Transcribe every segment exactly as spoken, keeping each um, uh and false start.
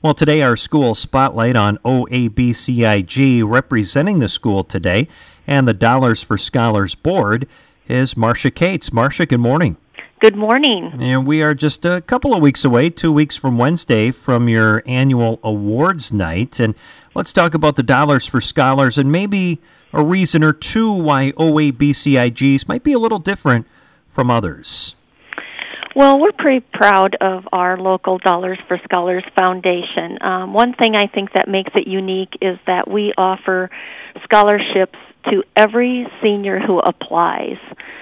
Well, today our school spotlight on O A B C I G representing the school today and the Dollars for Scholars Board is Marcia Cates. Marcia, good morning. Good morning. And we are just a couple of weeks away, two weeks from Wednesday, from your annual awards night. And let's talk about the Dollars for Scholars and maybe a reason or two why O A B C I Gs might be a little different from others. Well, we're pretty proud of our local Dollars for Scholars Foundation. Um, one thing I think that makes it unique is that we offer scholarships to every senior who applies.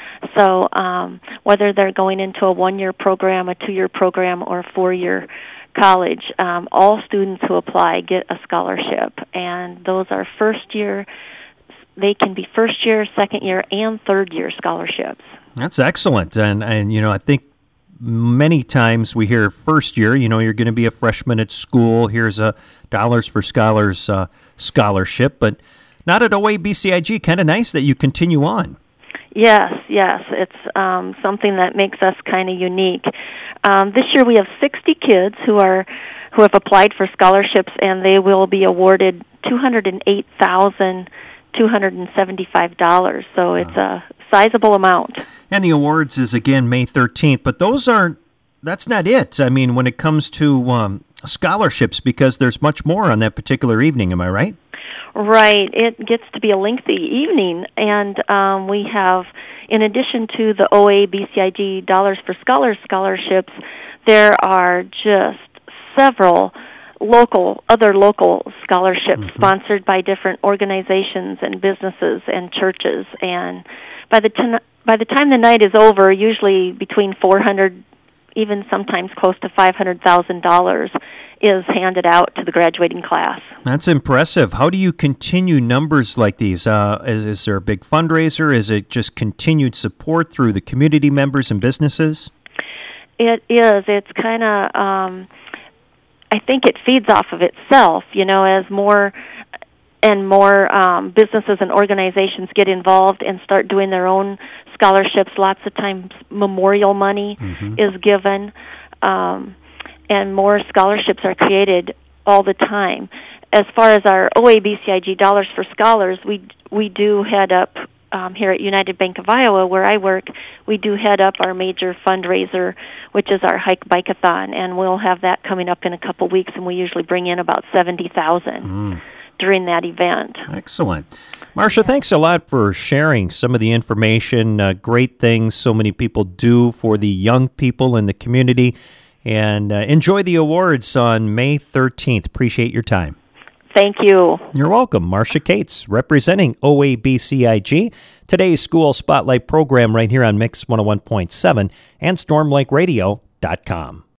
So um, whether they're going into a one-year program, a two-year program, or a four-year college, um, all students who apply get a scholarship. And those are first-year, they can be first-year, second-year, and third-year scholarships. That's excellent. And, and you know, I think many times we hear first year, you know, you're going to be a freshman at school. Here's a Dollars for Scholars uh, scholarship, but not at O A B C I G. Kind of nice that you continue on. Yes, yes. It's um, something that makes us kind of unique. Um, this year we have sixty kids who are who have applied for scholarships, and they will be awarded two hundred eight thousand two hundred seventy-five dollars. So it's a sizable amount. And the awards is, again, May thirteenth. But those aren't, that's not it. I mean, when it comes to um, scholarships, because there's much more on that particular evening. Am I right? Right. It gets to be a lengthy evening. And um, we have, in addition to the O A B C I G Dollars for Scholars scholarships, there are just several local, other local scholarships mm-hmm. sponsored by different organizations and businesses and churches. And by the ten, by the time the night is over, usually between four hundred, even sometimes close to five hundred thousand dollars is handed out to the graduating class. That's impressive. How do you continue numbers like these? Uh, is, is there a big fundraiser? Is it just continued support through the community members and businesses? It is. It's kind of, um, I think it feeds off of itself, you know, as more and more um, businesses and organizations get involved and start doing their own scholarships. Lots of times memorial money mm-hmm. is given, um, and more scholarships are created all the time. As far as our O A B C I G Dollars for Scholars, we we do head up um, here at United Bank of Iowa, where I work, we do head up our major fundraiser, which is our Hike Bike-a-thon, and we'll have that coming up in a couple weeks, and we usually bring in about seventy thousand dollars. Mm. during that event. Excellent. Marcia, thanks a lot for sharing some of the information, uh, great things so many people do for the young people in the community, and uh, enjoy the awards on May thirteenth. Appreciate your time. Thank you. You're welcome. Marcia Cates, representing O A B C I G, today's School Spotlight program right here on Mix one oh one point seven and storm lake radio dot com.